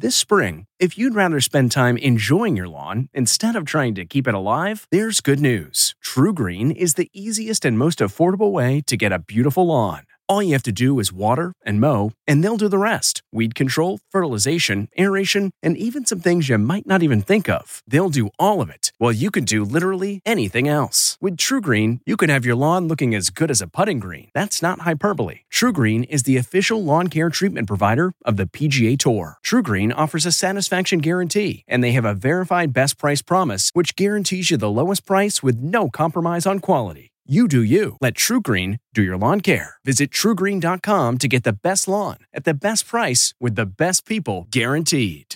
This spring, if you'd rather spend time enjoying your lawn instead of trying to keep it alive, there's good news. TruGreen is the easiest and most affordable way to get a beautiful lawn. All you have to do is water and mow, and they'll do the rest. Weed control, fertilization, aeration, and even some things you might not even think of. They'll do all of it, while you can do literally anything else. With TruGreen, you can have your lawn looking as good as a putting green. That's not hyperbole. TruGreen is the official lawn care treatment provider of the PGA Tour. TruGreen offers a satisfaction guarantee, and they have a verified best price promise, which guarantees you the lowest price with no compromise on quality. You do you. Let TruGreen do your lawn care. Visit TruGreen.com to get the best lawn at the best price with the best people guaranteed.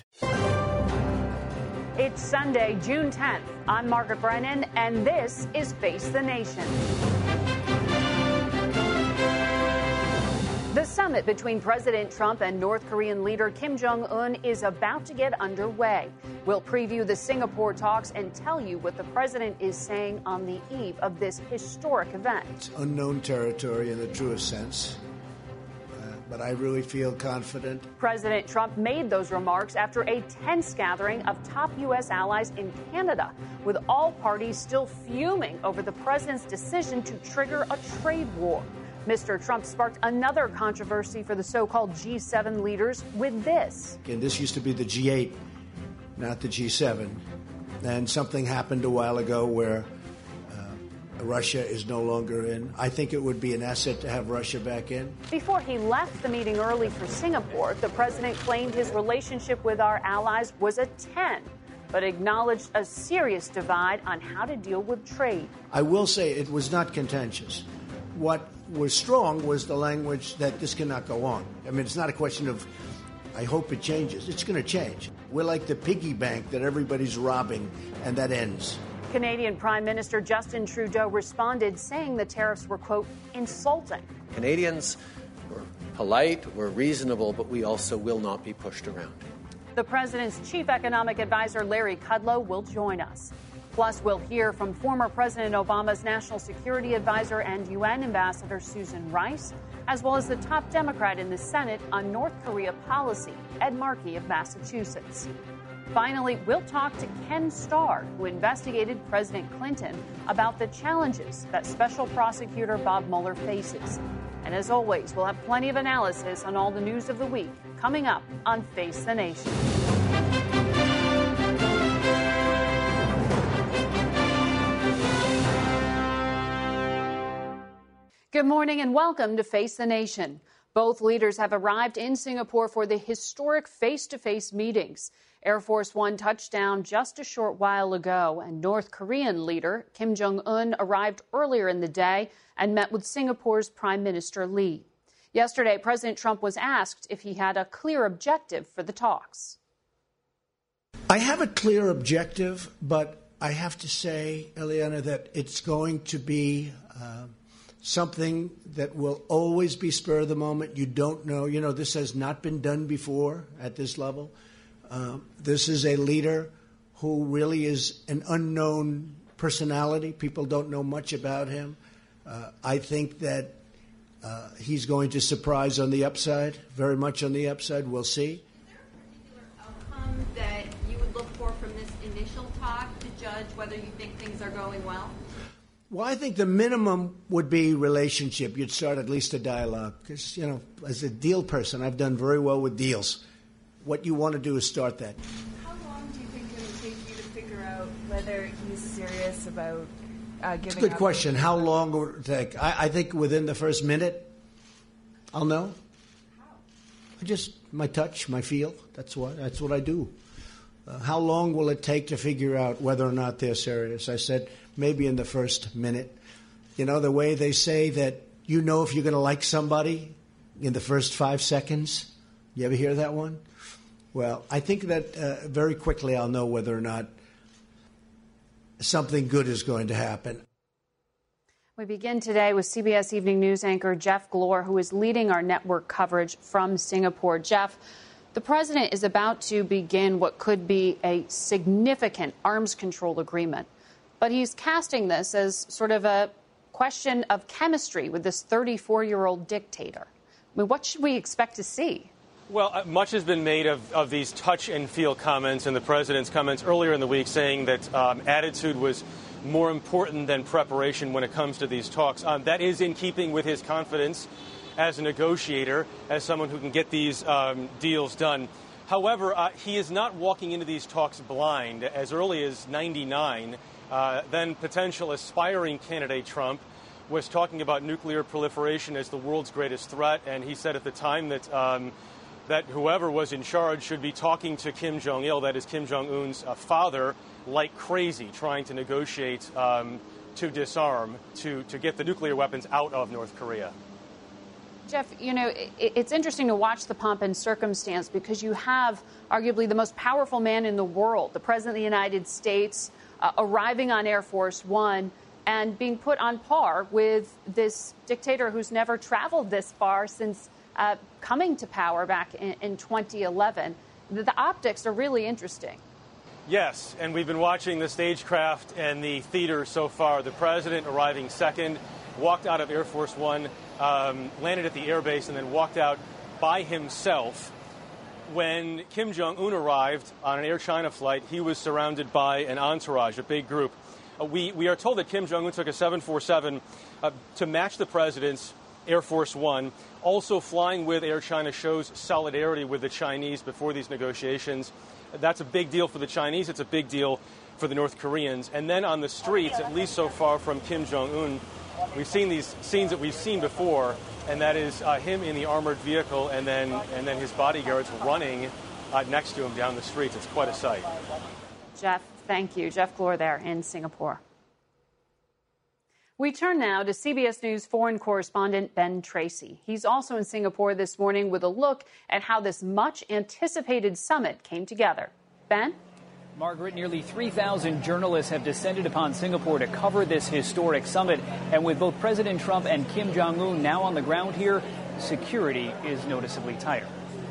It's Sunday, June 10th. I'm Margaret Brennan, and this is Face the Nation. The summit between President Trump and North Korean leader Kim Jong-un is about to get underway. We'll preview the Singapore talks and tell you what the president is saying on the eve of this historic event. It's unknown territory in the truest sense, but I really feel confident. President Trump made those remarks after a tense gathering of top U.S. allies in Canada, with all parties still fuming over the president's decision to trigger a trade war. Mr. Trump sparked another controversy for the so-called G7 leaders with this. And this used to be the G8, not the G7. And something happened a while ago where Russia is no longer in. I think it would be an asset to have Russia back in. Before he left the meeting early for Singapore, the president claimed his relationship with our allies was a 10, but acknowledged a serious divide on how to deal with trade. I will say it was not contentious. What was strong was the language that this cannot go on. I mean, it's not a question of, I hope it changes. It's going to change. We're like the piggy bank that everybody's robbing, and that ends. Canadian Prime Minister Justin Trudeau responded, saying the tariffs were, quote, insulting. Canadians were polite, we're reasonable, but we also will not be pushed around. The president's chief economic advisor, Larry Kudlow, will join us. Plus, we'll hear from former President Obama's national security advisor and UN ambassador Susan Rice, as well as the top Democrat in the Senate on North Korea policy, Ed Markey of Massachusetts. Finally, we'll talk to Ken Starr, who investigated President Clinton, about the challenges that Special Prosecutor Bob Mueller faces. And as always, we'll have plenty of analysis on all the news of the week coming up on Face the Nation. Good morning and welcome to Face the Nation. Both leaders have arrived in Singapore for the historic face-to-face meetings. Air Force One touched down just a short while ago, and North Korean leader Kim Jong-un arrived earlier in the day and met with Singapore's Prime Minister Lee. Yesterday, President Trump was asked if he had a clear objective for the talks. I have a clear objective, but I have to say, Eliana, that it's going to be something that will always be spur of the moment. You don't know. You know, this has not been done before at this level. This is a leader who really is an unknown personality. People don't know much about him. I think that he's going to surprise on the upside, very much on the upside. We'll see. Is there a particular outcome that you would look for from this initial talk to judge whether you think things are going well? Well, I think the minimum would be relationship. You'd start at least a dialogue. Because, you know, as a deal person, I've done very well with deals. What you want to do is start that. How long do you think it would take you to figure out whether he's serious about giving It's a good up? question. How long would it take? I think within the first minute, I'll know. How? My touch, my feel. That's what I do. How long will it take to figure out whether or not they're serious? I said maybe in the first minute. You know, the way they say that you know if you're going to like somebody in the first 5 seconds. You ever hear that one? Well, I think that very quickly I'll know whether or not something good is going to happen. We begin today with CBS Evening News anchor Jeff Glor, who is leading our network coverage from Singapore. Jeff, the president is about to begin what could be a significant arms control agreement, but he's casting this as sort of a question of chemistry with this 34-year-old dictator. I mean, what should we expect to see? Well, much has been made of these touch and feel comments and the president's comments earlier in the week saying that attitude was more important than preparation when it comes to these talks. That is in keeping with his confidence as a negotiator, as someone who can get these deals done. However, he is not walking into these talks blind. As early as '99, then potential aspiring candidate Trump was talking about nuclear proliferation as the world's greatest threat, and he said at the time that that whoever was in charge should be talking to Kim Jong-il, that is Kim Jong-un's father, like crazy, trying to negotiate to disarm, to get the nuclear weapons out of North Korea. Jeff, you know, it's interesting to watch the pomp and circumstance because you have arguably the most powerful man in the world, the President of the United States, arriving on Air Force One and being put on par with this dictator who's never traveled this far since coming to power back in 2011. The optics are really interesting. Yes, and we've been watching the stagecraft and the theater so far. The president arriving second, walked out of Air Force One, landed at the airbase, and then walked out by himself. When Kim Jong-un arrived on an Air China flight, he was surrounded by an entourage, a big group. We are told that Kim Jong-un took a 747 to match the president's Air Force One. Also flying with Air China shows solidarity with the Chinese before these negotiations. That's a big deal for the Chinese. It's a big deal for the North Koreans. And then on the streets, at least so far from Kim Jong-un, we've seen these scenes that we've seen before, and that is him in the armored vehicle and then his bodyguards running next to him down the streets. It's quite a sight. Jeff, thank you. Jeff Glor there in Singapore. We turn now to CBS News foreign correspondent Ben Tracy. He's also in Singapore this morning with a look at how this much-anticipated summit came together. Ben? Margaret, nearly 3,000 journalists have descended upon Singapore to cover this historic summit. And with both President Trump and Kim Jong-un now on the ground here, security is noticeably tighter.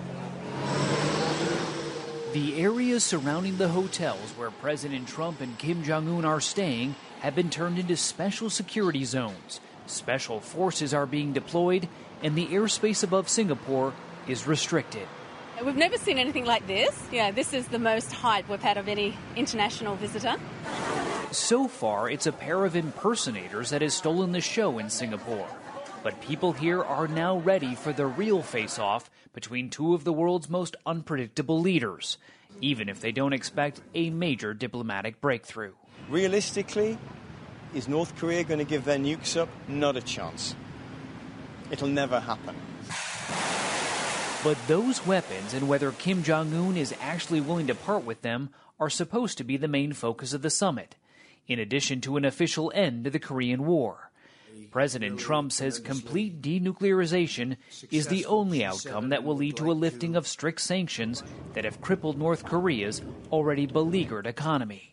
The areas surrounding the hotels where President Trump and Kim Jong-un are staying have been turned into special security zones. Special forces are being deployed, and the airspace above Singapore is restricted. We've never seen anything like this. Yeah, this is the most hype we've had of any international visitor. So far, it's a pair of impersonators that has stolen the show in Singapore. But people here are now ready for the real face-off between two of the world's most unpredictable leaders, even if they don't expect a major diplomatic breakthrough. Realistically, is North Korea going to give their nukes up? Not a chance. It'll never happen. But those weapons and whether Kim Jong-un is actually willing to part with them are supposed to be the main focus of the summit, in addition to an official end to the Korean War. President Trump says complete denuclearization is the only outcome that will lead to a lifting of strict sanctions that have crippled North Korea's already beleaguered economy.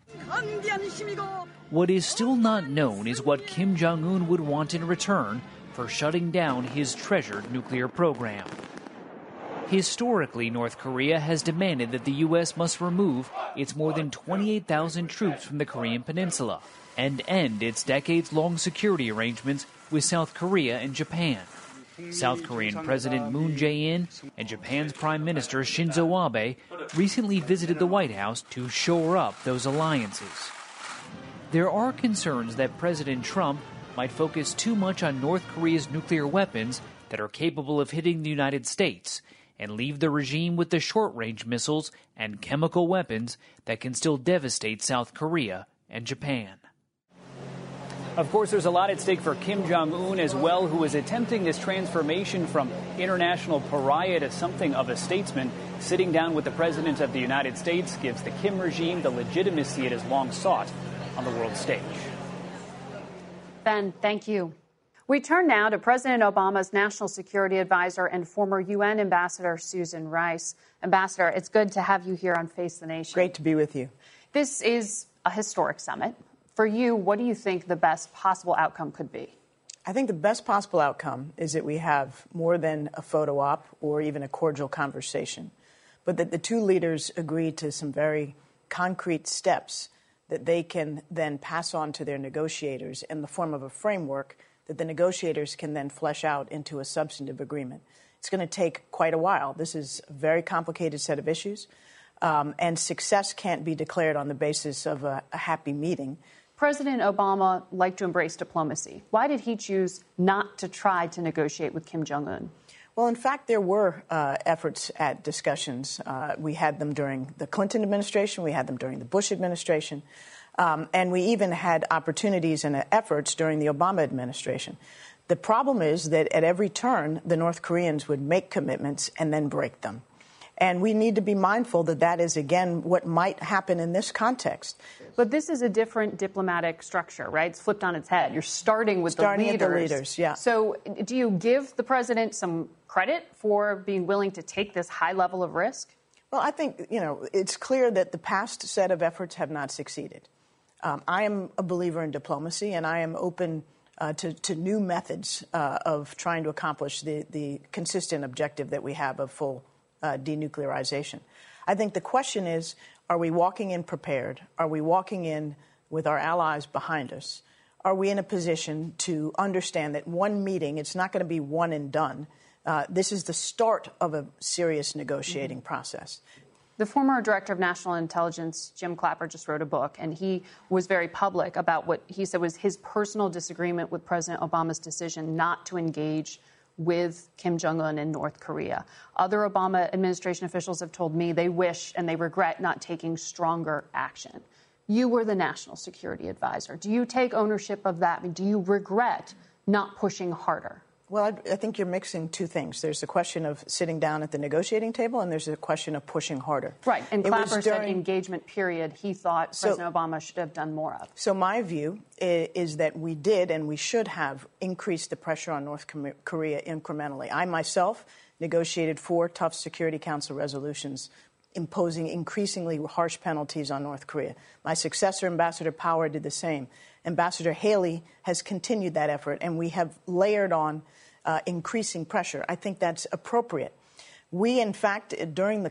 What is still not known is what Kim Jong-un would want in return for shutting down his treasured nuclear program. Historically, North Korea has demanded that the U.S. must remove its more than 28,000 troops from the Korean peninsula and end its decades-long security arrangements with South Korea and Japan. South Korean President Moon Jae-in and Japan's Prime Minister Shinzo Abe recently visited the White House to shore up those alliances. There are concerns that President Trump might focus too much on North Korea's nuclear weapons that are capable of hitting the United States and leave the regime with the short-range missiles and chemical weapons that can still devastate South Korea and Japan. Of course, there's a lot at stake for Kim Jong-un as well, who is attempting this transformation from international pariah to something of a statesman. Sitting down with the President of the United States gives the Kim regime the legitimacy it has long sought on the world stage. Ben, thank you. We turn now to President Obama's national security advisor and former UN ambassador, Susan Rice. Ambassador, it's good to have you here on Face the Nation. Great to be with you. This is a historic summit. For you, what do you think the best possible outcome could be? I think the best possible outcome is that we have more than a photo op or even a cordial conversation, but that the two leaders agree to some very concrete steps that they can then pass on to their negotiators in the form of a framework that the negotiators can then flesh out into a substantive agreement. It's going to take quite a while. This is a very complicated set of issues, and success can't be declared on the basis of a happy meeting. President Obama liked to embrace diplomacy. Why did he choose not to try to negotiate with Kim Jong-un? Well, in fact, there were efforts at discussions. We had them during the Clinton administration. We had them during the Bush administration. And we even had opportunities and efforts during the Obama administration. The problem is that at every turn, the North Koreans would make commitments and then break them. And we need to be mindful that that is, again, what might happen in this context. But this is a different diplomatic structure, right? It's flipped on its head. You're starting with the leaders. Yeah. So do you give the president some credit for being willing to take this high level of risk? Well, I think, it's clear that the past set of efforts have not succeeded. I am a believer in diplomacy, and I am open to new methods of trying to accomplish the consistent objective that we have of full denuclearization. I think the question is, are we walking in prepared? Are we walking in with our allies behind us? Are we in a position to understand that one meeting, it's not going to be one and done. This is the start of a serious negotiating process. The former director of national intelligence, Jim Clapper, just wrote a book, and he was very public about what he said was his personal disagreement with President Obama's decision not to engage with Kim Jong-un in North Korea. Other Obama administration officials have told me they wish and they regret not taking stronger action. You were the national security advisor. Do you take ownership of that? I mean, do you regret not pushing harder? Well, I think you're mixing two things. There's the question of sitting down at the negotiating table, and there's the question of pushing harder. Right. And Clapper said engagement period he thought President Obama should have done more of. So my view is that we did and we should have increased the pressure on North Korea incrementally. I myself negotiated 4 tough Security Council resolutions imposing increasingly harsh penalties on North Korea. My successor, Ambassador Power, did the same. Ambassador Haley has continued that effort, and we have layered on increasing pressure. I think that's appropriate. We, in fact, during the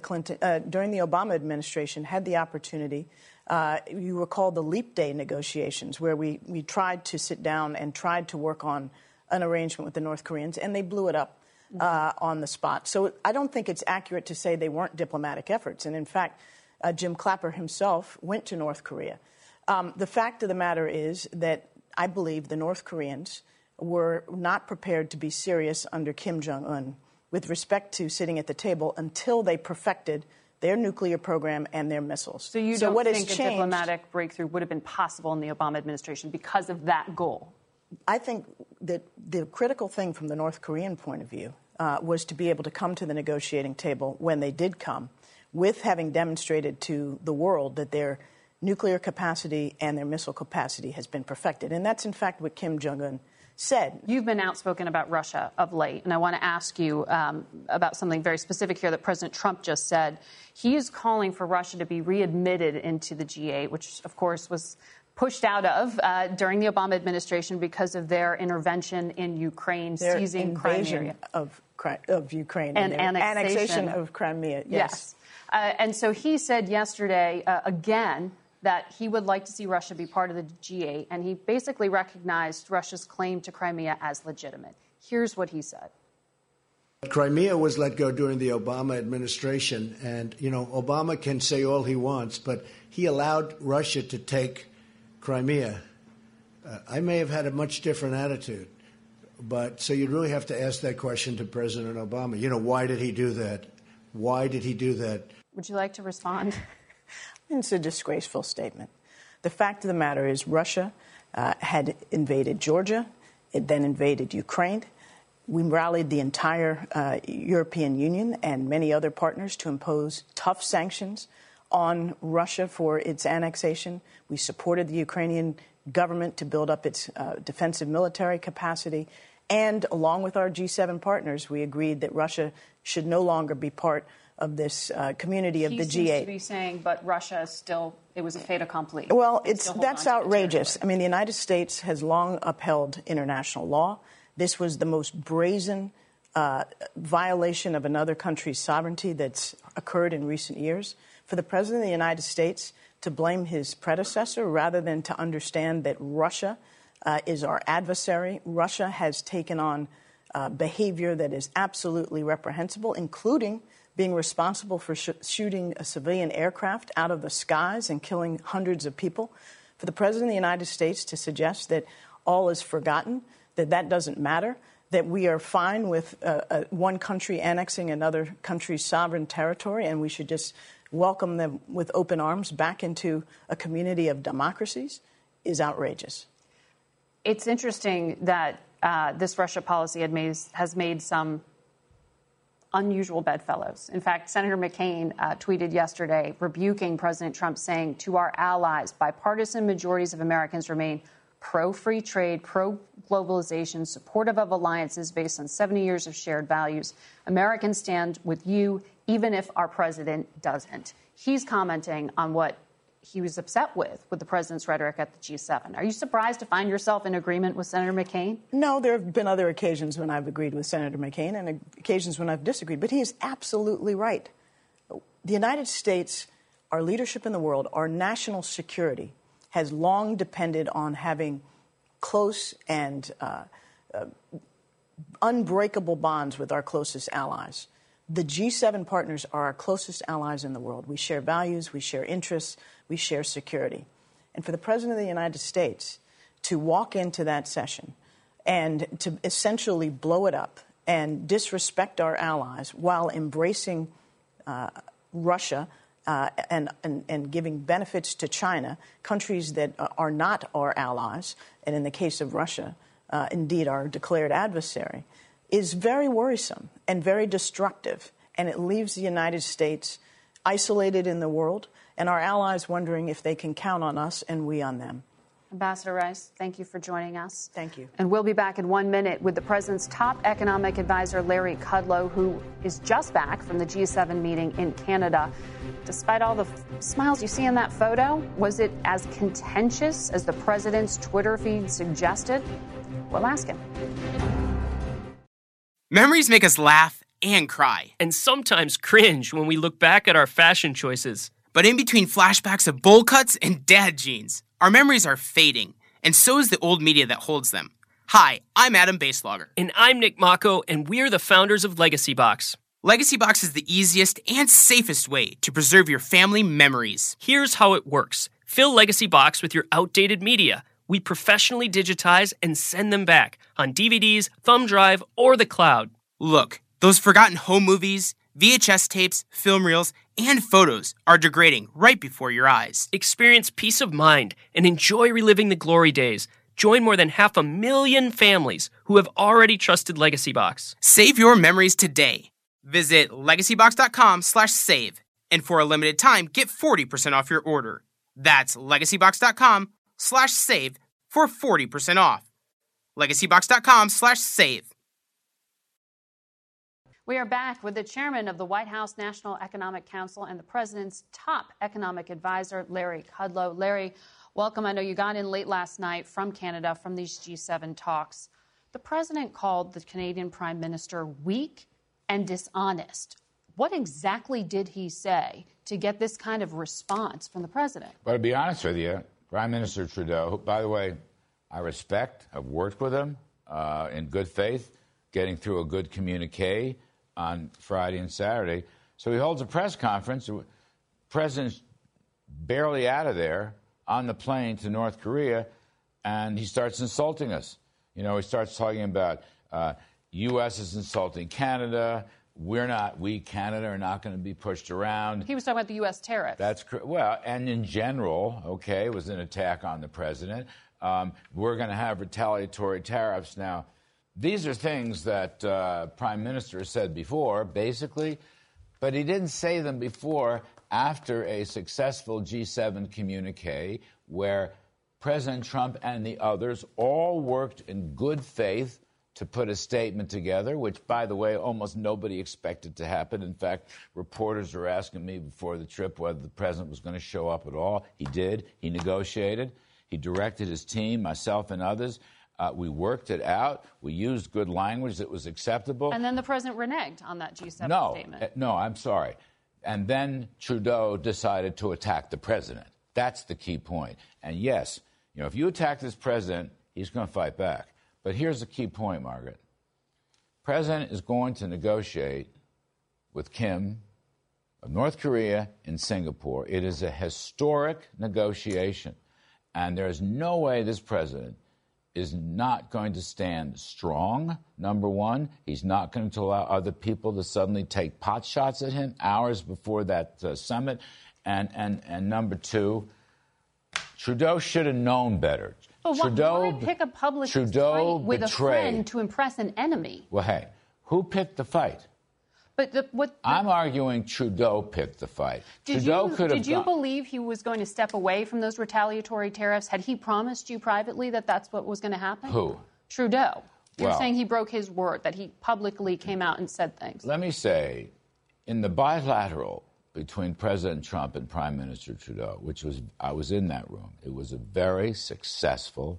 Obama administration, had the opportunity. You recall the Leap Day negotiations, where we tried to sit down and tried to work on an arrangement with the North Koreans, and they blew it up on the spot. So I don't think it's accurate to say they weren't diplomatic efforts. And in fact, Jim Clapper himself went to North Korea. The fact of the matter is that I believe the North Koreans were not prepared to be serious under Kim Jong-un with respect to sitting at the table until they perfected their nuclear program and their missiles. So you don't think a diplomatic breakthrough would have been possible in the Obama administration because of that goal? I think that the critical thing from the North Korean point of view was to be able to come to the negotiating table when they did come, with having demonstrated to the world that their nuclear capacity and their missile capacity has been perfected. And that's, in fact, what Kim Jong-un said. You've been outspoken about Russia of late, and I want to ask you about something very specific here that President Trump just said. He is calling for Russia to be readmitted into the G8, which, of course, was pushed out of during the Obama administration because of their intervention in Ukraine, seizing Crimea. Of Ukraine and annexation of Crimea. Yes. And so he said yesterday, again, that he would like to see Russia be part of the G8, and he basically recognized Russia's claim to Crimea as legitimate. Here's what he said. Crimea was let go during the Obama administration, and, Obama can say all he wants, but he allowed Russia to take Crimea. I may have had a much different attitude, but so you'd really have to ask that question to President Obama. Why did he do that? Why did he do that? Would you like to respond? It's a disgraceful statement. The fact of the matter is Russia had invaded Georgia. It then invaded Ukraine. We rallied the entire European Union and many other partners to impose tough sanctions on Russia for its annexation. We supported the Ukrainian government to build up its defensive military capacity. And along with our G7 partners, we agreed that Russia should no longer be part of this community of the G8. He seems to be saying, but Russia still, it was a fait accompli. Well, that's outrageous. I mean, the United States has long upheld international law. This was the most brazen violation of another country's sovereignty that's occurred in recent years. For the President of the United States to blame his predecessor rather than to understand that Russia is our adversary. Russia has taken on behavior that is absolutely reprehensible, including being responsible for shooting a civilian aircraft out of the skies and killing hundreds of people. For the President of the United States to suggest that all is forgotten, that doesn't matter, that we are fine with one country annexing another country's sovereign territory and we should just welcome them with open arms back into a community of democracies, is outrageous. It's interesting that this Russia policy has made some unusual bedfellows. In fact, Senator McCain tweeted yesterday rebuking President Trump, saying, "To our allies, bipartisan majorities of Americans remain pro-free trade, pro-globalization, supportive of alliances based on 70 years of shared values. Americans stand with you, even if our president doesn't." He's commenting on what he was upset with the president's rhetoric at the G7. Are you surprised to find yourself in agreement with Senator McCain? No, there have been other occasions when I've agreed with Senator McCain and occasions when I've disagreed. But he is absolutely right. The United States, our leadership in the world, our national security has long depended on having close and unbreakable bonds with our closest allies. The G7 partners are our closest allies in the world. We share values, we share interests, we share security. And for the President of the United States to walk into that session and to essentially blow it up and disrespect our allies while embracing Russia and giving benefits to China, countries that are not our allies, and in the case of Russia, indeed our declared adversary, is very worrisome and very destructive. And it leaves the United States isolated in the world and our allies wondering if they can count on us and we on them. Ambassador Rice, thank you for joining us. Thank you. And we'll be back in 1 minute with the president's top economic advisor, Larry Kudlow, who is just back from the G7 meeting in Canada. Despite all the smiles you see in that photo, was it as contentious as the president's Twitter feed suggested? We'll ask him. Memories make us laugh and cry. And sometimes cringe when we look back at our fashion choices. But in between flashbacks of bowl cuts and dad jeans, our memories are fading, and so is the old media that holds them. Hi, I'm Adam Baselogger. And I'm Nick Mako, and we're the founders of Legacy Box. Legacy Box is the easiest and safest way to preserve your family memories. Here's how it works. Fill Legacy Box with your outdated media. We professionally digitize and send them back on DVDs, thumb drive, or the cloud. Look, those forgotten home movies, VHS tapes, film reels, and photos are degrading right before your eyes. Experience peace of mind and enjoy reliving the glory days. Join more than 500,000 families who have already trusted Legacy Box. Save your memories today. Visit legacybox.com/save. And for a limited time, get 40% off your order. That's legacybox.com/save for 40% off. legacybox.com/save. We are back with the chairman of the White House National Economic Council and the president's top economic advisor, Larry Kudlow. Larry, welcome. I know you got in late last night from Canada from these G7 talks. The president called the Canadian Prime Minister weak and dishonest. What exactly did he say to get this kind of response from the president? But to be honest with you, Prime Minister Trudeau, who, by the way, I respect, I've worked with him in good faith, getting through a good communique on Friday and Saturday. So he holds a press conference. The president's barely out of there on the plane to North Korea, and he starts insulting us. You know, he starts talking about U.S. is insulting Canada. We, Canada, are not going to be pushed around. He was talking about the U.S. tariffs. That's well, and in general, okay, it was an attack on the president. We're going to have retaliatory tariffs. Now, these are things that Prime Minister said before, basically, but he didn't say them before after a successful G7 communique where President Trump and the others all worked in good faith to put a statement together, which, by the way, almost nobody expected to happen. In fact, reporters were asking me before the trip whether the president was going to show up at all. He did. He negotiated. He directed his team, myself and others. We worked it out. We used good language that was acceptable. And then the president reneged on that G7 statement. No, I'm sorry. And then Trudeau decided to attack the president. That's the key point. And yes, you know, if you attack this president, he's going to fight back. But here's the key point, Margaret. President is going to negotiate with Kim of North Korea in Singapore. It is a historic negotiation, and there is no way this president is not going to stand strong, number one. He's not going to allow other people to suddenly take pot shots at him hours before that summit. And number two, Trudeau should have known better. But why pick a public fight with a friend to impress an enemy? Well, hey, who picked the fight? I'm arguing Trudeau picked the fight. Did you believe he was going to step away from those retaliatory tariffs? Had he promised you privately that that's what was going to happen? Who? Trudeau. You're saying he broke his word, that he publicly came out and said things. Let me say, in the bilateral between President Trump and Prime Minister Trudeau, I was in that room, it was a very successful,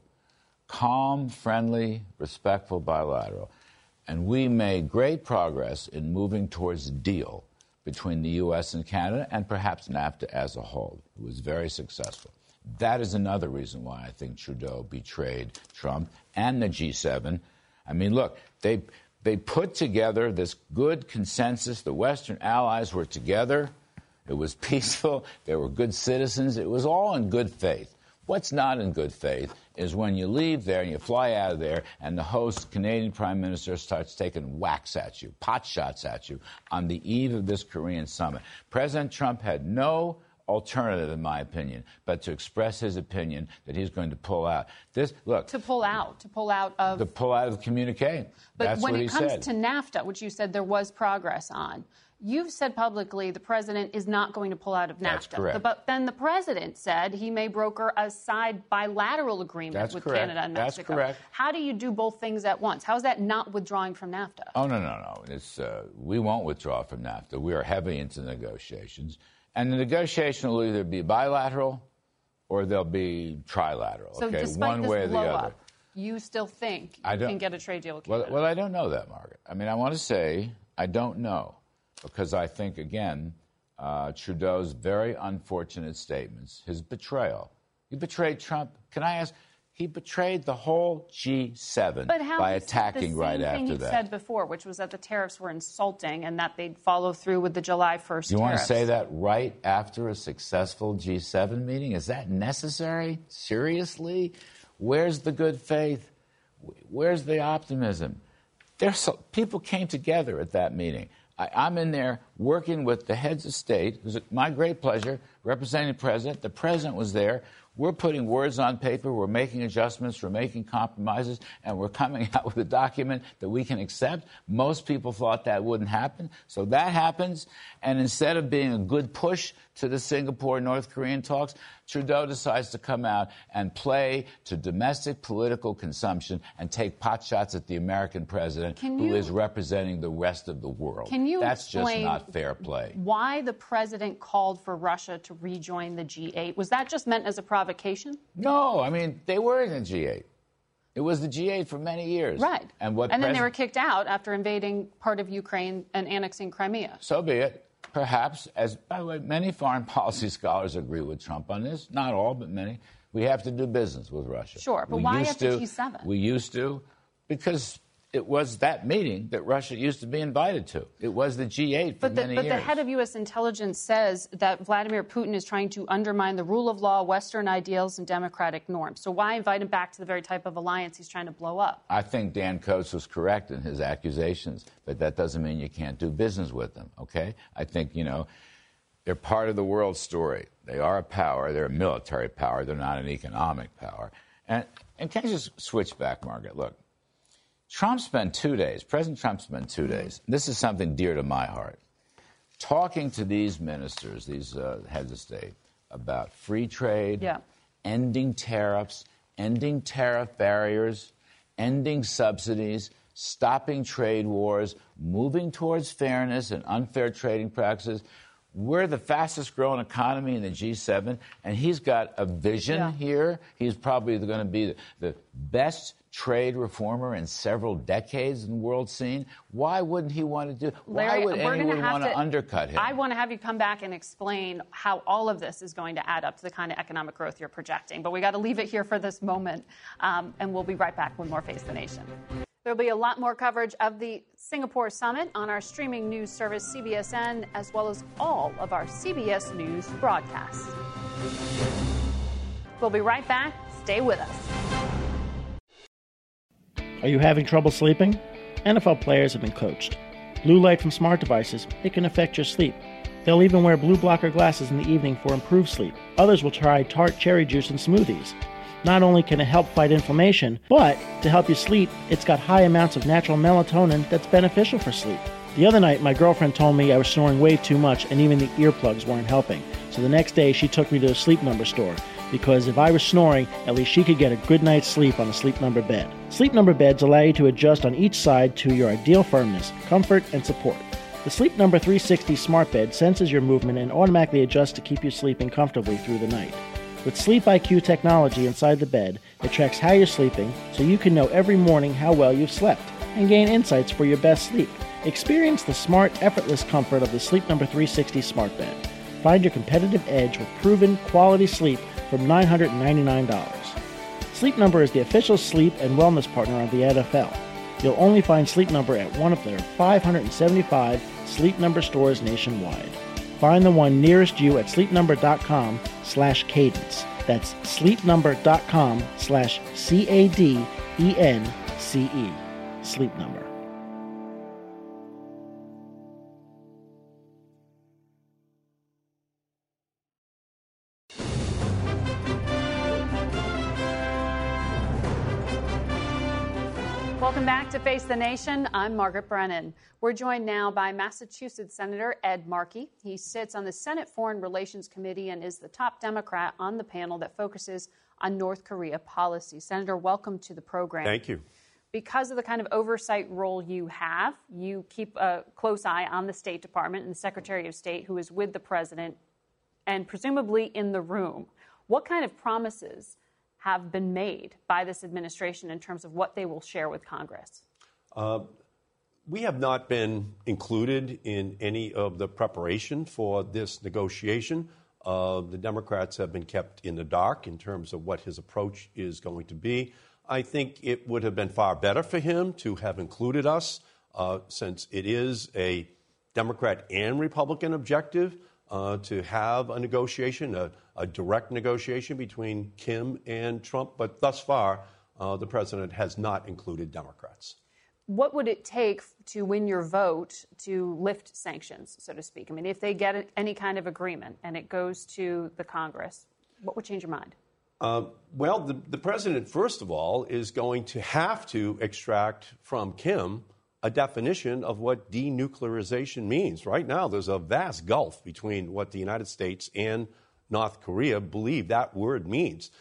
calm, friendly, respectful bilateral. And we made great progress in moving towards a deal between the U.S. and Canada and perhaps NAFTA as a whole. It was very successful. That is another reason why I think Trudeau betrayed Trump and the G7. I mean, look, they put together this good consensus. The Western allies were together. It was peaceful. They were good citizens. It was all in good faith. What's not in good faith is when you leave there and you fly out of there and the host, Canadian Prime Minister, starts taking whacks at you, pot shots at you on the eve of this Korean summit. President Trump had no alternative, in my opinion, but to express his opinion that he's going to pull out. To pull out of the communique. But that's when what it he comes said. to NAFTA, which you said there was progress on, you've said publicly the president is not going to pull out of NAFTA. That's correct. But then the president said he may broker a side bilateral agreement with Canada and Mexico. That's correct. How do you do both things at once? How is that not withdrawing from NAFTA? Oh, no. We won't withdraw from NAFTA. We are heavy into negotiations. And the negotiation will either be bilateral or they'll be trilateral. So despite one way or the other. You still think you can get a trade deal with Canada? Well, I don't know that, Margaret. I mean, I want to say I don't know. Because I think, again, Trudeau's very unfortunate statements, his betrayal. He betrayed Trump. Can I ask? He betrayed the whole G7 by attacking right after that. But how he said before, which was that the tariffs were insulting and that they'd follow through with the July 1st tariffs. You want to say that right after a successful G7 meeting? Is that necessary? Seriously? Where's the good faith? Where's the optimism? People came together at that meeting. I'm in there working with the heads of state. It was my great pleasure, representing the president. The president was there. We're putting words on paper. We're making adjustments. We're making compromises. And we're coming out with a document that we can accept. Most people thought that wouldn't happen. So that happens. And instead of being a good push to the Singapore-North Korean talks, Trudeau decides to come out and play to domestic political consumption and take potshots at the American president who is representing the rest of the world. That's just not fair play. Why the president called for Russia to rejoin the G8? Was that just meant as a provocation? No, I mean, they were in the G8. It was the G8 for many years. Right. And then they were kicked out after invading part of Ukraine and annexing Crimea. So be it. Perhaps, by the way, many foreign policy scholars agree with Trump on this. Not all, but many. We have to do business with Russia. Sure, but why after G7? We used to, because it was that meeting that Russia used to be invited to. It was the G8 for many years. But the head of U.S. intelligence says that Vladimir Putin is trying to undermine the rule of law, Western ideals, and democratic norms. So why invite him back to the very type of alliance he's trying to blow up? I think Dan Coates was correct in his accusations, but that doesn't mean you can't do business with them, okay? I think, they're part of the world story. They are a power. They're a military power. They're not an economic power. And can I just switch back, Margaret? Look. President Trump spent 2 days, this is something dear to my heart, talking to these ministers, these heads of state, about free trade, ending tariffs, ending tariff barriers, ending subsidies, stopping trade wars, moving towards fairness and unfair trading practices. We're the fastest growing economy in the G7, and he's got a vision here. He's probably going to be the best trade reformer in several decades in the world scene. Why wouldn't he want to do? Why would anyone want to undercut him? I want to have you come back and explain how all of this is going to add up to the kind of economic growth you're projecting. But we got to leave it here for this moment, and we'll be right back with more Face the Nation. There'll be a lot more coverage of the Singapore summit on our streaming news service CBSN, as well as all of our CBS News broadcasts. We'll be right back. Stay with us. Are you having trouble sleeping? NFL players have been coached. Blue light from smart devices, it can affect your sleep. They'll even wear blue blocker glasses in the evening for improved sleep. Others will try tart cherry juice in smoothies. Not only can it help fight inflammation, but to help you sleep, it's got high amounts of natural melatonin that's beneficial for sleep. The other night, my girlfriend told me I was snoring way too much and even the earplugs weren't helping. So the next day, she took me to a Sleep Number store, because if I was snoring, at least she could get a good night's sleep on a Sleep Number bed. Sleep Number beds allow you to adjust on each side to your ideal firmness, comfort, and support. The Sleep Number 360 smart bed senses your movement and automatically adjusts to keep you sleeping comfortably through the night. With Sleep IQ technology inside the bed, it tracks how you're sleeping so you can know every morning how well you've slept and gain insights for your best sleep. Experience the smart, effortless comfort of the Sleep Number 360 smart bed. Find your competitive edge with proven quality sleep from $999. Sleep Number is the official sleep and wellness partner of the NFL. You'll only find Sleep Number at one of their 575 Sleep Number stores nationwide. Find the one nearest you at sleepnumber.com/cadence. That's sleepnumber.com/CADENCE. Sleep Number. Welcome back to Face the Nation. I'm Margaret Brennan. We're joined now by Massachusetts Senator Ed Markey. He sits on the Senate Foreign Relations Committee and is the top Democrat on the panel that focuses on North Korea policy. Senator, welcome to the program. Thank you. Because of the kind of oversight role you have, you keep a close eye on the State Department and the Secretary of State, who is with the president and presumably in the room. What kind of promises have been made by this administration in terms of what they will share with Congress? We have not been included in any of the preparation for this negotiation. The Democrats have been kept in the dark in terms of what his approach is going to be. I think it would have been far better for him to have included us, since it is a Democrat and Republican objective to have a negotiation, a direct negotiation between Kim and Trump. But thus far, the president has not included Democrats. What would it take to win your vote to lift sanctions, so to speak? I mean, if they get any kind of agreement and it goes to the Congress, what would change your mind? Well, the president, first of all, is going to have to extract from Kim a definition of what denuclearization means. Right now, there's a vast gulf between what the United States and North Korea believe that word means.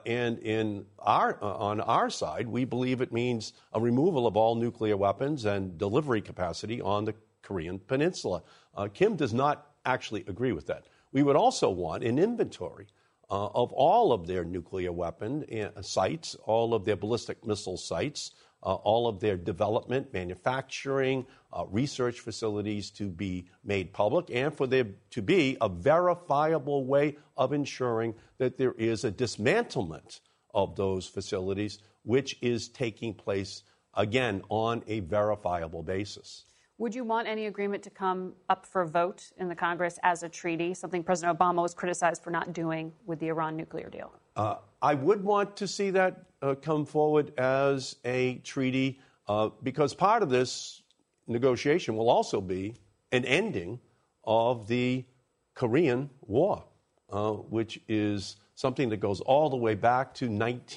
And on our side, we believe it means a removal of all nuclear weapons and delivery capacity on the Korean Peninsula. Kim does not actually agree with that. We would also want an inventory of all of their nuclear weapon sites, all of their ballistic missile sites, all of their development, manufacturing, research facilities to be made public, and for there to be a verifiable way of ensuring that there is a dismantlement of those facilities, which is taking place, again, on a verifiable basis. Would you want any agreement to come up for a vote in the Congress as a treaty, something President Obama was criticized for not doing with the Iran nuclear deal? I would want to see that come forward as a treaty, because part of this negotiation will also be an ending of the Korean War, which is something that goes all the way back to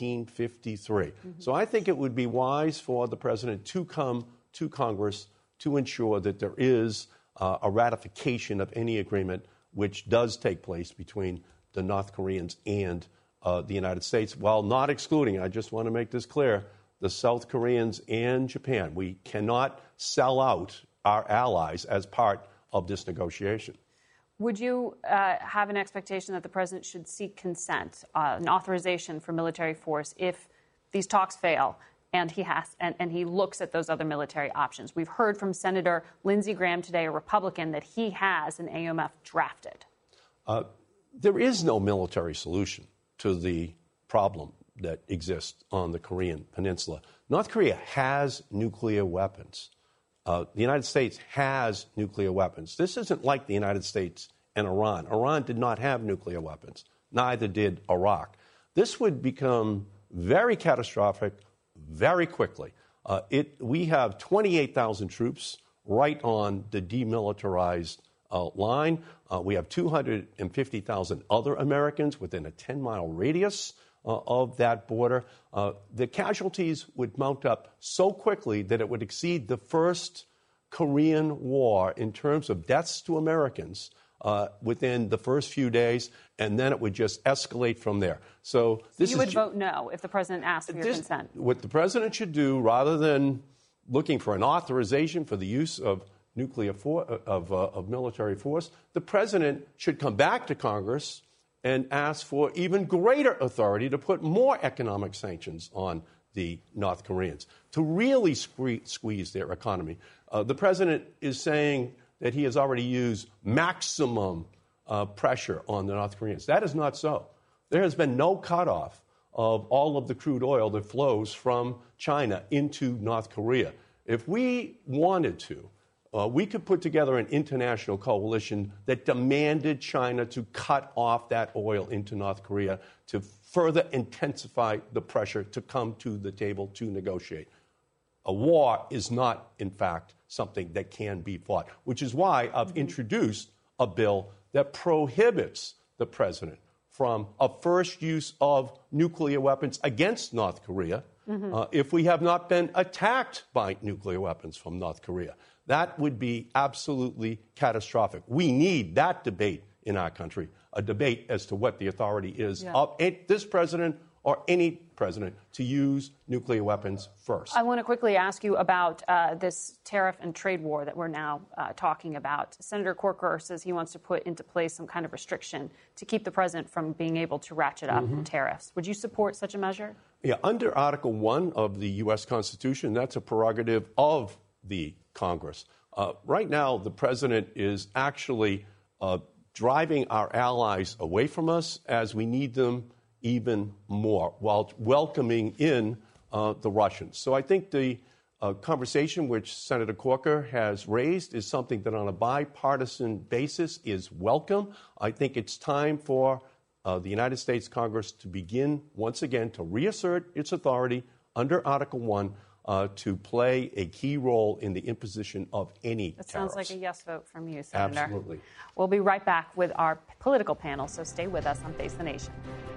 1953. Mm-hmm. So I think it would be wise for the president to come to Congress to ensure that there is a ratification of any agreement which does take place between the North Koreans and the United States, while not excluding, I just want to make this clear, the South Koreans and Japan. We cannot sell out our allies as part of this negotiation. Would you have an expectation that the president should seek consent, an authorization for military force if these talks fail and he looks at those other military options? We've heard from Senator Lindsey Graham today, a Republican, that he has an AUMF drafted. There is no military solution to the problem that exist on the Korean Peninsula. North Korea has nuclear weapons. The United States has nuclear weapons. This isn't like the United States and Iran. Iran did not have nuclear weapons. Neither did Iraq. This would become very catastrophic very quickly. We have 28,000 troops right on the demilitarized line. We have 250,000 other Americans within a 10-mile radius of that border. The casualties would mount up so quickly that it would exceed the first Korean War in terms of deaths to Americans within the first few days, and then it would just escalate from there. So you would vote no if the president asked for your consent? What the president should do, rather than looking for an authorization for the use of of military force, the president should come back to Congress and ask for even greater authority to put more economic sanctions on the North Koreans, to really squeeze their economy. The president is saying that he has already used maximum pressure on the North Koreans. That is not so. There has been no cutoff of all of the crude oil that flows from China into North Korea. If we wanted to, we could put together an international coalition that demanded China to cut off that oil into North Korea to further intensify the pressure to come to the table to negotiate. A war is not, in fact, something that can be fought, which is why I've introduced a bill that prohibits the president from a first use of nuclear weapons against North Korea if we have not been attacked by nuclear weapons from North Korea. That would be absolutely catastrophic. We need that debate in our country, a debate as to what the authority is of this president or any president to use nuclear weapons first. I want to quickly ask you about this tariff and trade war that we're now talking about. Senator Corker says he wants to put into place some kind of restriction to keep the president from being able to ratchet up tariffs. Would you support such a measure? Yeah, under Article 1 of the U.S. Constitution, that's a prerogative of the Congress. Right now, the president is actually driving our allies away from us as we need them even more, while welcoming in the Russians. So I think the conversation which Senator Corker has raised is something that on a bipartisan basis is welcome. I think it's time for the United States Congress to begin once again to reassert its authority under Article 1 to play a key role in the imposition of any That sounds tariffs. like a yes vote from you, Senator. Absolutely. We'll be right back with our political panel, so stay with us on Face the Nation.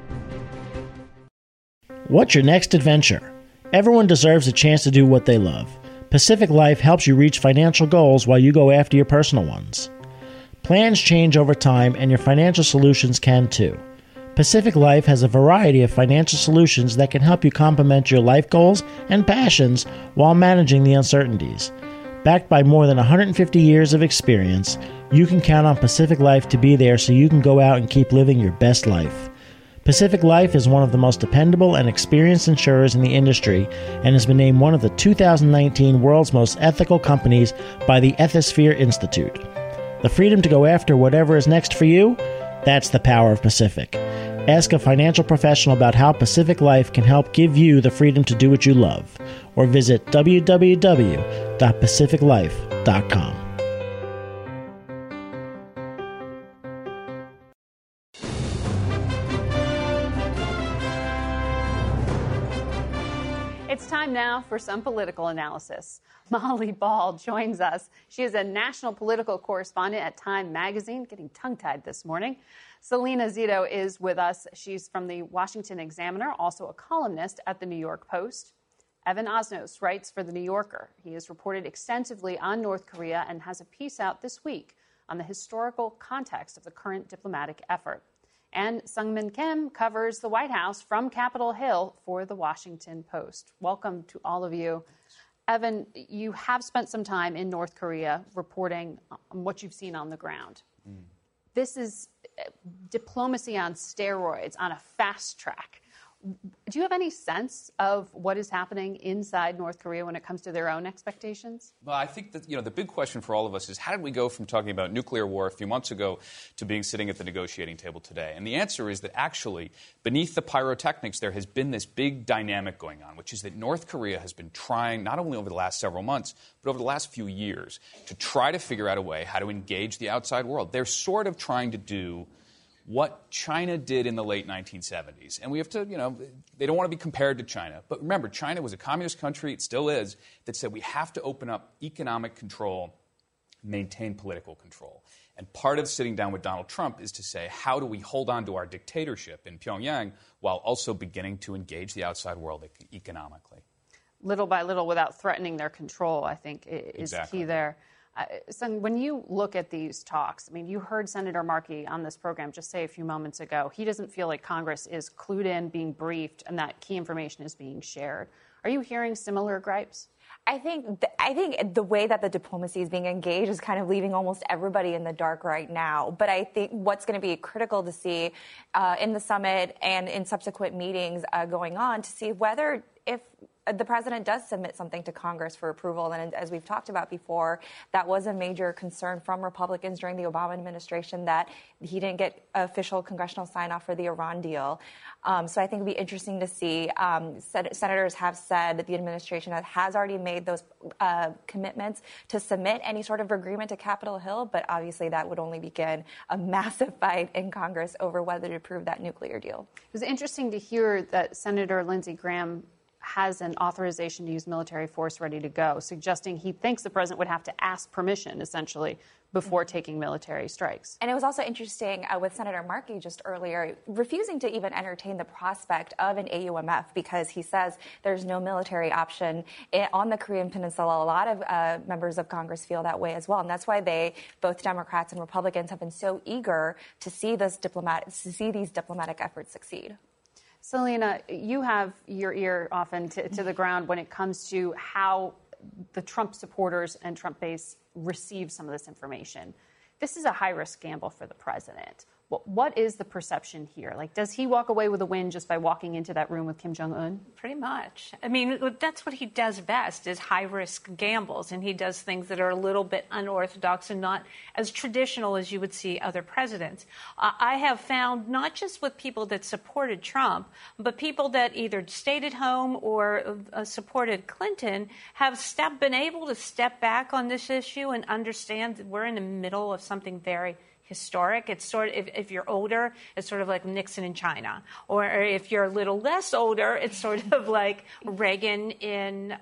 What's your next adventure? Everyone deserves a chance to do what they love. Pacific Life helps you reach financial goals while you go after your personal ones. Plans change over time, and your financial solutions can too. Pacific Life has a variety of financial solutions that can help you complement your life goals and passions while managing the uncertainties. Backed by more than 150 years of experience, you can count on Pacific Life to be there so you can go out and keep living your best life. Pacific Life is one of the most dependable and experienced insurers in the industry and has been named one of the 2019 World's Most Ethical Companies by the Ethisphere Institute. The freedom to go after whatever is next for you? That's the power of Pacific. Ask a financial professional about how Pacific Life can help give you the freedom to do what you love, or visit www.pacificlife.com. It's time now for some political analysis. Molly Ball joins us. She is a national political correspondent at Time Magazine, getting tongue-tied this morning. Selena Zito is with us. She's from the Washington Examiner, also a columnist at the New York Post. Evan Osnos writes for The New Yorker. He has reported extensively on North Korea and has a piece out this week on the historical context of the current diplomatic effort. And Sungmin Kim covers the White House from Capitol Hill for The Washington Post. Welcome to all of you. Evan, you have spent some time in North Korea reporting on what you've seen on the ground. This is diplomacy on steroids, on a fast track. Do you have any sense of what is happening inside North Korea when it comes to their own expectations? Well, I think that, the big question for all of us is how did we go from talking about nuclear war a few months ago to sitting at the negotiating table today? And the answer is that actually, beneath the pyrotechnics, there has been this big dynamic going on, which is that North Korea has been trying, not only over the last several months, but over the last few years, to try to figure out a way how to engage the outside world. They're sort of trying to do what China did in the late 1970s. And we have to, they don't want to be compared to China. But remember, China was a communist country, it still is, that said we have to open up economic control, maintain political control. And part of sitting down with Donald Trump is to say, how do we hold on to our dictatorship in Pyongyang while also beginning to engage the outside world economically? Little by little without threatening their control, I think, is key there. Sung, when you look at these talks, I mean, you heard Senator Markey on this program just say a few moments ago, he doesn't feel like Congress is clued in, being briefed, and that key information is being shared. Are you hearing similar gripes? I think the way that the diplomacy is being engaged is kind of leaving almost everybody in the dark right now. But I think what's going to be critical to see in the summit and in subsequent meetings going on to see whether if the president does submit something to Congress for approval. And as we've talked about before, that was a major concern from Republicans during the Obama administration that he didn't get official congressional sign-off for the Iran deal. So I think it'd be interesting to see. Senators have said that the administration has already made those commitments to submit any sort of agreement to Capitol Hill, but obviously that would only begin a massive fight in Congress over whether to approve that nuclear deal. It was interesting to hear that Senator Lindsey Graham has an authorization to use military force ready to go, suggesting he thinks the president would have to ask permission, essentially, before taking military strikes. And it was also interesting with Senator Markey just earlier, refusing to even entertain the prospect of an AUMF because he says there's no military option on the Korean Peninsula. A lot of members of Congress feel that way as well. And that's why both Democrats and Republicans, have been so eager to see these diplomatic efforts succeed. Selena, you have your ear often to the ground when it comes to how the Trump supporters and Trump base receive some of this information. This is a high-risk gamble for the president. What is the perception here? Like, does he walk away with a win just by walking into that room with Kim Jong-un? Pretty much. I mean, that's what he does best, is high-risk gambles, and he does things that are a little bit unorthodox and not as traditional as you would see other presidents. I have found, not just with people that supported Trump, but people that either stayed at home or supported Clinton, have been able to step back on this issue and understand that we're in the middle of something very historic. It's sort of, if you're older, it's sort of like Nixon in China. Or if you're a little less older, it's sort of like Reagan in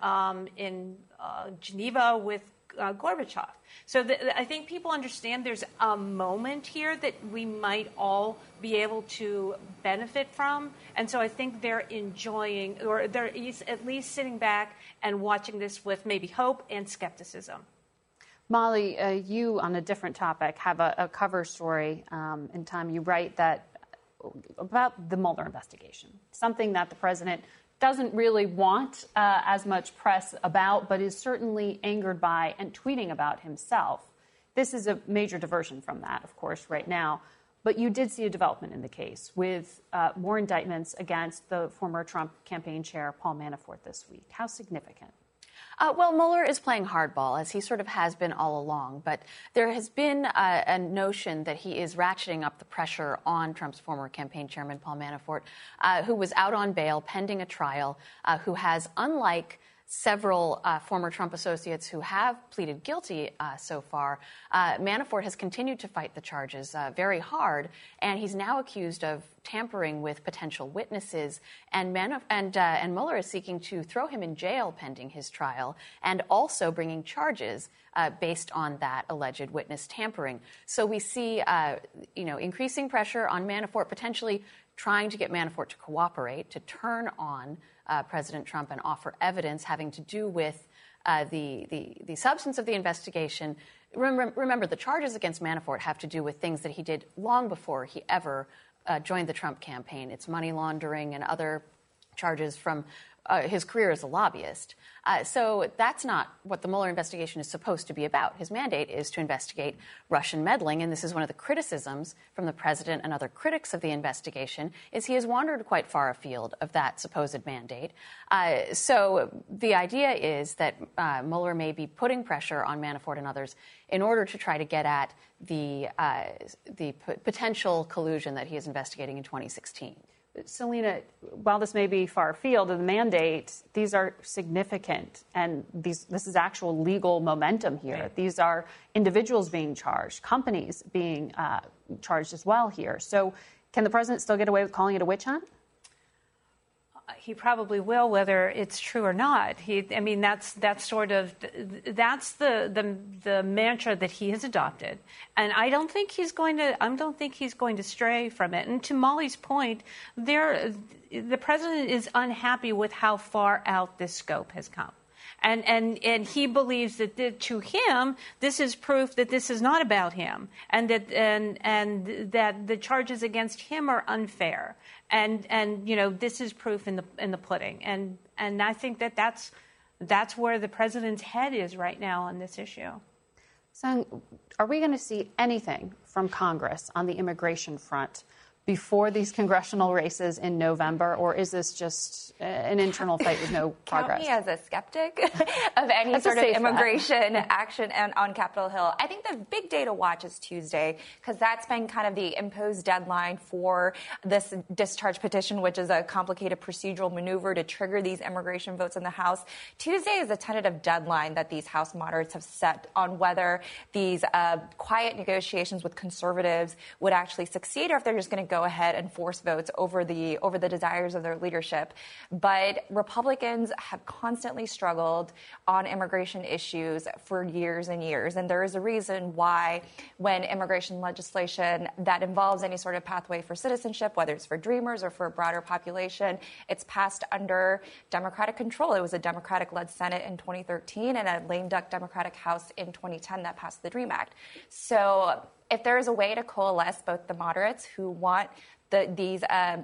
Geneva with Gorbachev. So I think people understand there's a moment here that we might all be able to benefit from. And so I think they're enjoying, or they're at least sitting back and watching this with maybe hope and skepticism. Molly, you, on a different topic, have a cover story in Time. You write that about the Mueller investigation, something that the president doesn't really want as much press about, but is certainly angered by and tweeting about himself. This is a major diversion from that, of course, right now. But you did see a development in the case with more indictments against the former Trump campaign chair, Paul Manafort, this week. How significant? Well, Mueller is playing hardball, as he sort of has been all along. But there has been a notion that he is ratcheting up the pressure on Trump's former campaign chairman, Paul Manafort, who was out on bail pending a trial, who has, unlike several former Trump associates who have pleaded guilty so far, Manafort has continued to fight the charges very hard, and he's now accused of tampering with potential witnesses, and Mueller is seeking to throw him in jail pending his trial, and also bringing charges based on that alleged witness tampering. So we see, increasing pressure on Manafort, potentially trying to get Manafort to cooperate, to turn on President Trump and offer evidence having to do with the substance of the investigation. Remember, the charges against Manafort have to do with things that he did long before he ever joined the Trump campaign. It's money laundering and other charges from his career as a lobbyist. So that's not what the Mueller investigation is supposed to be about. His mandate is to investigate Russian meddling, and this is one of the criticisms from the president and other critics of the investigation, is he has wandered quite far afield of that supposed mandate. So the idea is that Mueller may be putting pressure on Manafort and others in order to try to get at the potential collusion that he is investigating in 2016. Selena, while this may be far afield of the mandate, these are significant, and this is actual legal momentum here. Right. These are individuals being charged, companies being charged as well here. So can the president still get away with calling it a witch hunt? He probably will, whether it's true or not. That's the mantra that he has adopted, and I don't think he's going to stray from it. And to Molly's point, the president is unhappy with how far out this scope has come. And he believes that to him, this is proof that this is not about him, and that the charges against him are unfair. And this is proof in the pudding. And I think that's where the president's head is right now on this issue. So, are we going to see anything from Congress on the immigration front before these congressional races in November, or is this just an internal fight with no progress? Count me as a skeptic of any sort of immigration action on Capitol Hill. I think the big day to watch is Tuesday, because that's been kind of the imposed deadline for this discharge petition, which is a complicated procedural maneuver to trigger these immigration votes in the House. Tuesday is a tentative deadline that these House moderates have set on whether these quiet negotiations with conservatives would actually succeed, or if they're just going to go ahead and force votes over the desires of their leadership. But Republicans have constantly struggled on immigration issues for years and years. And there is a reason why when immigration legislation that involves any sort of pathway for citizenship, whether it's for Dreamers or for a broader population, it's passed under Democratic control. It was a Democratic-led Senate in 2013 and a lame duck Democratic House in 2010 that passed the DREAM Act. So if there is a way to coalesce both the moderates who want these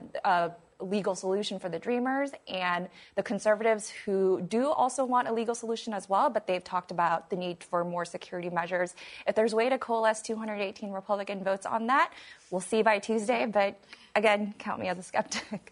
legal solution for the Dreamers and the conservatives who do also want a legal solution as well, but they've talked about the need for more security measures. If there's a way to coalesce 218 Republican votes on that, we'll see by Tuesday. But again, count me as a skeptic.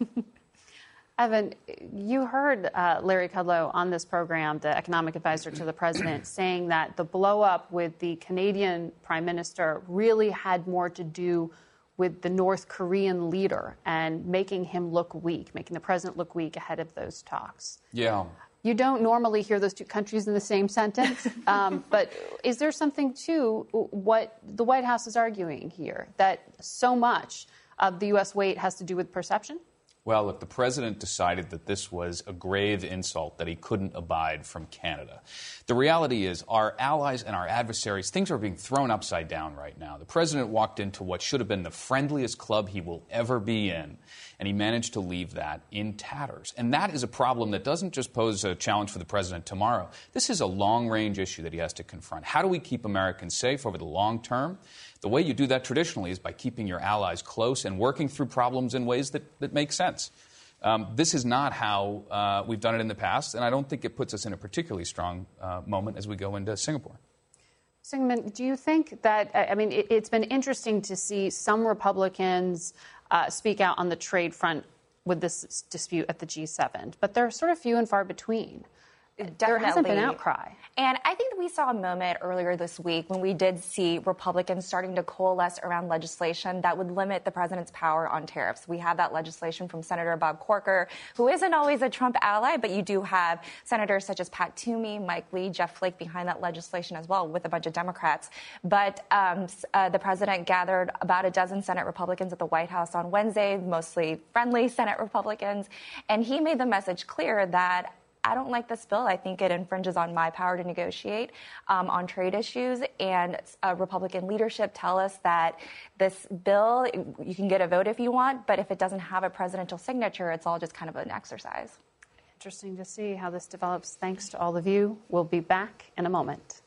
Evan, you heard Larry Kudlow on this program, the economic advisor to the president, saying that the blow-up with the Canadian prime minister really had more to do with the North Korean leader and making him look weak, making the president look weak ahead of those talks. Yeah. You don't normally hear those two countries in the same sentence, but is there something to what the White House is arguing here, that so much of the U.S. weight has to do with perception? Well, look, the president decided that this was a grave insult that he couldn't abide from Canada. The reality is our allies and our adversaries, things are being thrown upside down right now. The president walked into what should have been the friendliest club he will ever be in, and he managed to leave that in tatters. And that is a problem that doesn't just pose a challenge for the president tomorrow. This is a long-range issue that he has to confront. How do we keep Americans safe over the long term? The way you do that traditionally is by keeping your allies close and working through problems in ways that make sense. This is not how we've done it in the past, and I don't think it puts us in a particularly strong moment as we go into Singapore. Syngman, do you think that, it's been interesting to see some Republicans speak out on the trade front with this dispute at the G7, but they're sort of few and far between. Definitely. There hasn't been outcry. And I think that we saw a moment earlier this week when we did see Republicans starting to coalesce around legislation that would limit the president's power on tariffs. We have that legislation from Senator Bob Corker, who isn't always a Trump ally, but you do have senators such as Pat Toomey, Mike Lee, Jeff Flake behind that legislation as well with a bunch of Democrats. But the president gathered about a dozen Senate Republicans at the White House on Wednesday, mostly friendly Senate Republicans, and he made the message clear that I don't like this bill. I think it infringes on my power to negotiate on trade issues. And Republican leadership tell us that this bill, you can get a vote if you want, but if it doesn't have a presidential signature, it's all just kind of an exercise. Interesting to see how this develops. Thanks to all of you. We'll be back in a moment.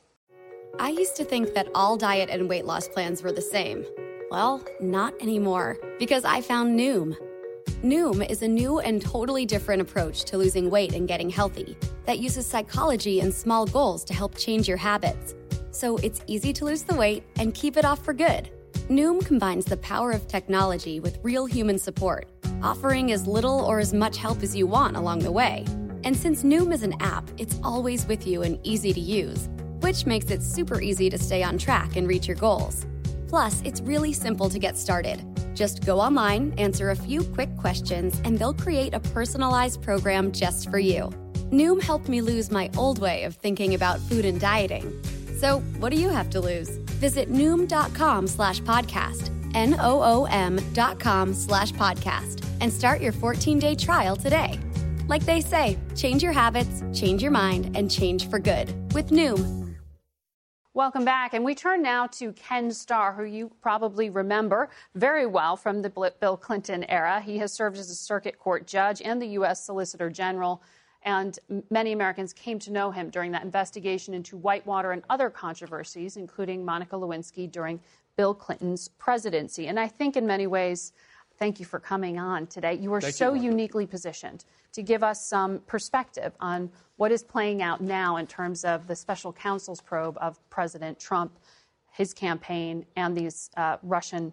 I used to think that all diet and weight loss plans were the same. Well, not anymore, because I found Noom. Noom is a new and totally different approach to losing weight and getting healthy that uses psychology and small goals to help change your habits. So it's easy to lose the weight and keep it off for good. Noom combines the power of technology with real human support, offering as little or as much help as you want along the way. And since Noom is an app, it's always with you and easy to use, which makes it super easy to stay on track and reach your goals. Plus, it's really simple to get started. Just go online, answer a few quick questions, and they'll create a personalized program just for you. Noom helped me lose my old way of thinking about food and dieting. So what do you have to lose? Visit Noom.com/podcast, NOOM.com/podcast, and start your 14-day trial today. Like they say, change your habits, change your mind, and change for good with Noom. Welcome back. And we turn now to Ken Starr, who you probably remember very well from the Bill Clinton era. He has served as a circuit court judge and the U.S. Solicitor General. And many Americans came to know him during that investigation into Whitewater and other controversies, including Monica Lewinsky during Bill Clinton's presidency. And I think in many ways, thank you for coming on today. You are so uniquely positioned to give us some perspective on what is playing out now in terms of the special counsel's probe of President Trump, his campaign, and these Russian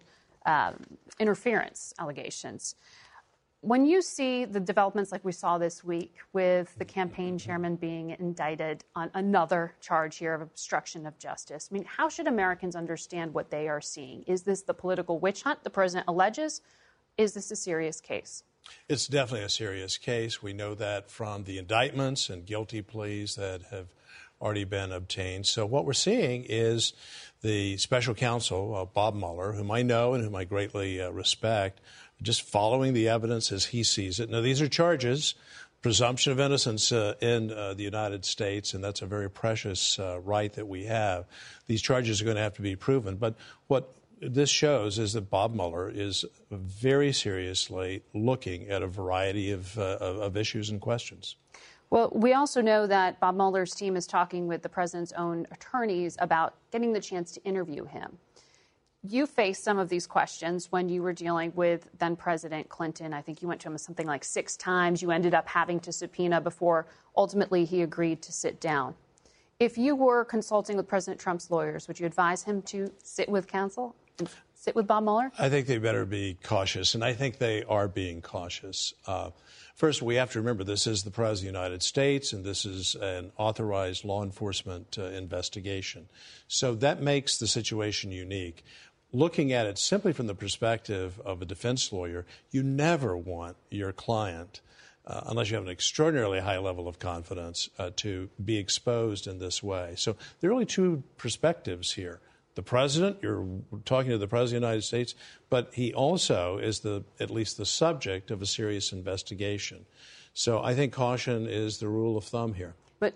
interference allegations. When you see the developments like we saw this week with the campaign chairman being indicted on another charge here of obstruction of justice, I mean, how should Americans understand what they are seeing? Is this the political witch hunt the president alleges? Is this a serious case? It's definitely a serious case. We know that from the indictments and guilty pleas that have already been obtained. So what we're seeing is the special counsel, Bob Mueller, whom I know and whom I greatly respect, just following the evidence as he sees it. Now, these are charges, presumption of innocence in the United States, and that's a very precious right that we have. These charges are going to have to be proven. But what this shows is that Bob Mueller is very seriously looking at a variety of issues and questions. Well, we also know that Bob Mueller's team is talking with the president's own attorneys about getting the chance to interview him. You faced some of these questions when you were dealing with then-President Clinton. I think you went to him something like 6 times. You ended up having to subpoena before ultimately he agreed to sit down. If you were consulting with President Trump's lawyers, would you advise him to sit with counsel and sit with Bob Mueller? I think they better be cautious, and I think they are being cautious. First, we have to remember this is the President of the United States, and this is an authorized law enforcement investigation. So that makes the situation unique. Looking at it simply from the perspective of a defense lawyer, you never want your client, unless you have an extraordinarily high level of confidence, to be exposed in this way. So there are only 2 perspectives here. The president, you're talking to the president of the United States, but he also is at least the subject of a serious investigation. So I think caution is the rule of thumb here. But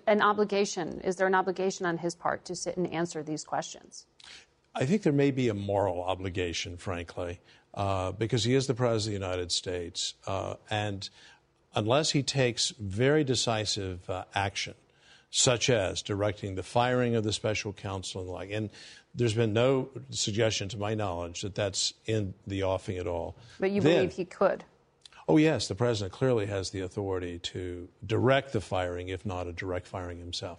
is there an obligation on his part to sit and answer these questions? I think there may be a moral obligation, frankly, because he is the President of the United States. And unless he takes very decisive action, such as directing the firing of the special counsel and the like, and there's been no suggestion to my knowledge that that's in the offing at all. But you believe he could? Oh, yes. The president clearly has the authority to direct the firing, if not a direct firing himself.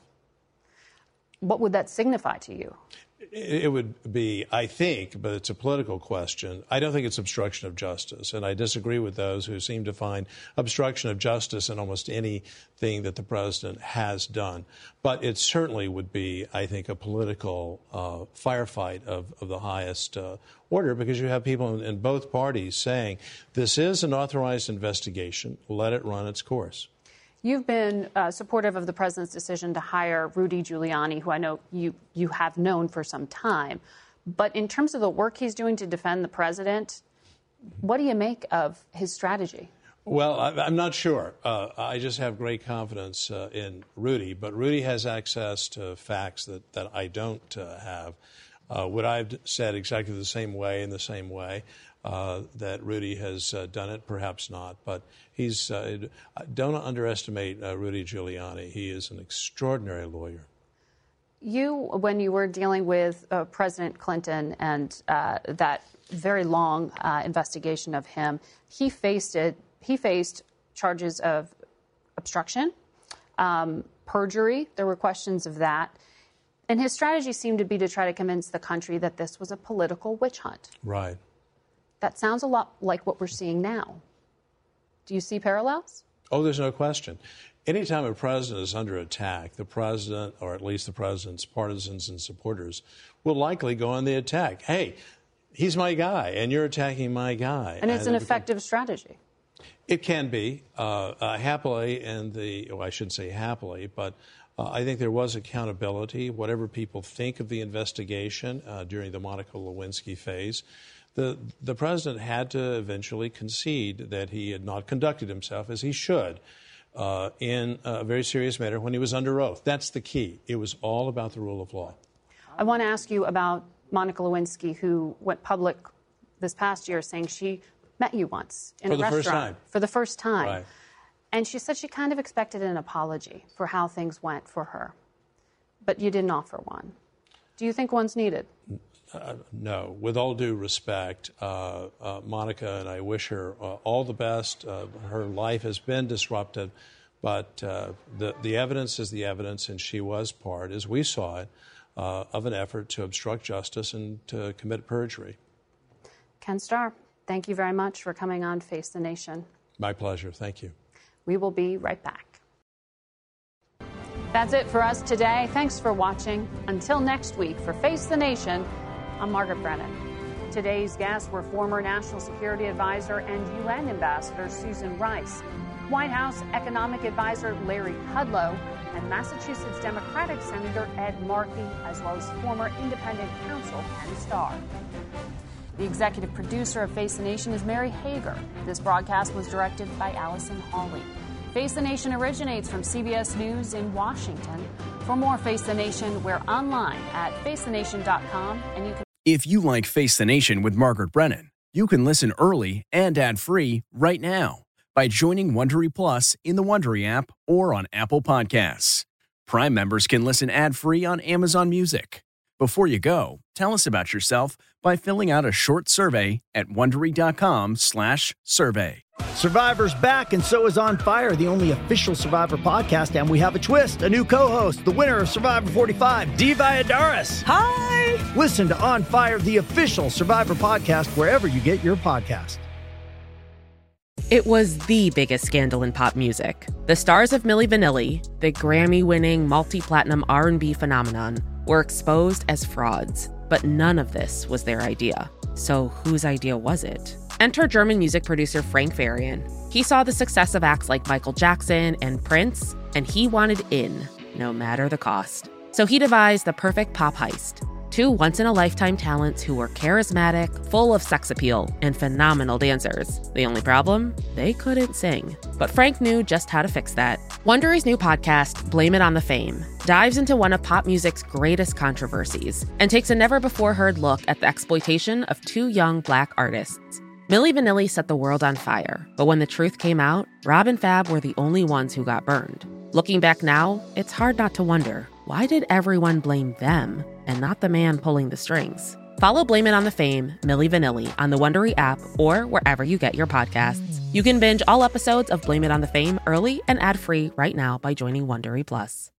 What would that signify to you? It would be, I think, but it's a political question. I don't think it's obstruction of justice, and I disagree with those who seem to find obstruction of justice in almost anything that the president has done. But it certainly would be, I think, a political firefight of the highest order, because you have people in both parties saying this is an authorized investigation, let it run its course. You've been supportive of the president's decision to hire Rudy Giuliani, who I know you have known for some time. But in terms of the work he's doing to defend the president, what do you make of his strategy? Well, I'm not sure. I just have great confidence in Rudy. But Rudy has access to facts that I don't have. Would I have said exactly the same way in the same way that Rudy has done it? Perhaps not. But don't underestimate Rudy Giuliani. He is an extraordinary lawyer. You, when you were dealing with President Clinton and that very long investigation of him. He faced charges of obstruction, perjury. There were questions of that. And his strategy seemed to be to try to convince the country that this was a political witch hunt. Right. That sounds a lot like what we're seeing now. Do you see parallels? Oh, there's no question. Anytime a president is under attack, the president, or at least the president's partisans and supporters, will likely go on the attack. Hey, he's my guy, and you're attacking my guy. And it's an effective strategy. It can be. Happily, I shouldn't say happily, but I think there was accountability. Whatever people think of the investigation during the Monica Lewinsky phase, the president had to eventually concede that he had not conducted himself as he should in a very serious matter when he was under oath. That's the key. It was all about the rule of law. I want to ask you about Monica Lewinsky, who went public this past year saying she met you once in a restaurant. For the first time. Right. And she said she kind of expected an apology for how things went for her. But you didn't offer one. Do you think one's needed? No. With all due respect, Monica, and I wish her all the best. Her life has been disrupted, but the evidence is the evidence, and she was part, as we saw it, of an effort to obstruct justice and to commit perjury. Ken Starr, thank you very much for coming on Face the Nation. My pleasure. Thank you. We will be right back. That's it for us today. Thanks for watching. Until next week, for Face the Nation, I'm Margaret Brennan. Today's guests were former National Security Advisor and UN Ambassador Susan Rice, White House Economic Advisor Larry Kudlow, and Massachusetts Democratic Senator Ed Markey, as well as former independent counsel Ken Starr. The executive producer of Face the Nation is Mary Hager. This broadcast was directed by Allison Hawley. Face the Nation originates from CBS News in Washington. For more Face the Nation, we're online at facethenation.com, and you can. If you like Face the Nation with Margaret Brennan, you can listen early and ad-free right now by joining Wondery Plus in the Wondery app or on Apple Podcasts. Prime members can listen ad-free on Amazon Music. Before you go, tell us about yourself by filling out a short survey at Wondery.com/survey. Survivor's back, and so is On Fire, the only official Survivor podcast, and we have a twist, a new co-host, the winner of Survivor 45, Dee Valladares. Hi! Listen to On Fire, the official Survivor podcast, wherever you get your podcast. It was the biggest scandal in pop music. The stars of Milli Vanilli, the Grammy-winning multi-platinum R&B phenomenon, were exposed as frauds. But none of this was their idea. So whose idea was it? Enter German music producer Frank Farian. He saw the success of acts like Michael Jackson and Prince, and he wanted in, no matter the cost. So he devised the perfect pop heist. Two once-in-a-lifetime talents who were charismatic, full of sex appeal, and phenomenal dancers. The only problem? They couldn't sing. But Frank knew just how to fix that. Wondery's new podcast, Blame It on the Fame, dives into one of pop music's greatest controversies and takes a never-before-heard look at the exploitation of two young Black artists. Milli Vanilli set the world on fire, but when the truth came out, Rob and Fab were the only ones who got burned. Looking back now, it's hard not to wonder, why did everyone blame them and not the man pulling the strings? Follow Blame It on the Fame, Milli Vanilli, on the Wondery app or wherever you get your podcasts. You can binge all episodes of Blame It on the Fame early and ad-free right now by joining Wondery Plus.